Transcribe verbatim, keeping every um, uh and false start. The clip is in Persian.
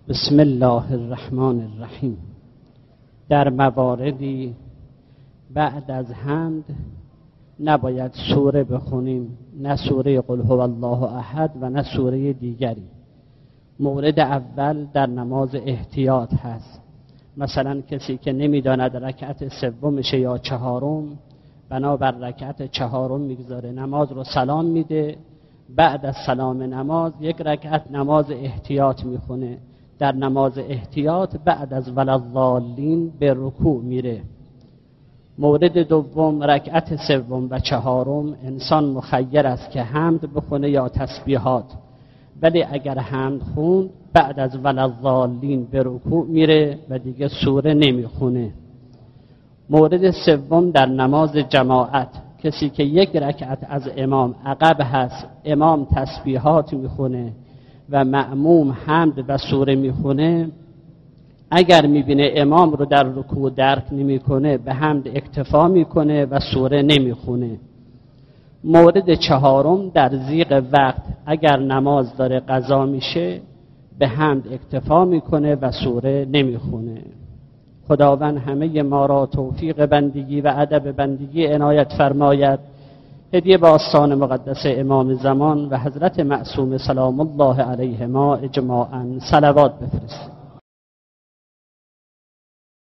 بسم الله الرحمن الرحیم. در مواردی بعد از حمد نباید سوره بخونیم، نه سوره قل هو الله احد و نه سوره دیگری. مورد اول در نماز احتیاط هست. مثلا کسی که نمیداند رکعت سومشه یا چهارم، بنابر رکعت چهارم میگذاره، نماز رو سلام میده، بعد از سلام نماز یک رکعت نماز احتیاط میخونه. در نماز احتیاط بعد از ولضالین به رکوع میره. مورد دوم، رکعت سوم و چهارم انسان مخیر است که حمد بخونه یا تسبیحات، ولی اگر حمد خوند بعد از ولضالین به رکوع میره و دیگه سوره نمیخونه. مورد سوم در نماز جماعت، کسی که یک رکعت از امام عقب هست، امام تسبیحات میخونه و مأموم حمد و سوره میخونه، اگر میبینه امام رو در رکوع درک نمیکنه به حمد اکتفا میکنه و سوره نمیخونه. مورد چهارم در ضیق وقت، اگر نماز داره قضا میشه به حمد اکتفا میکنه و سوره نمیخونه. خداوند همه ما را توفیق بندگی و ادب بندگی عنایت فرماید. هدیه به آستان مقدس امام زمان و حضرت معصوم سلام الله علیهما اجماعاً صلوات بفرستید.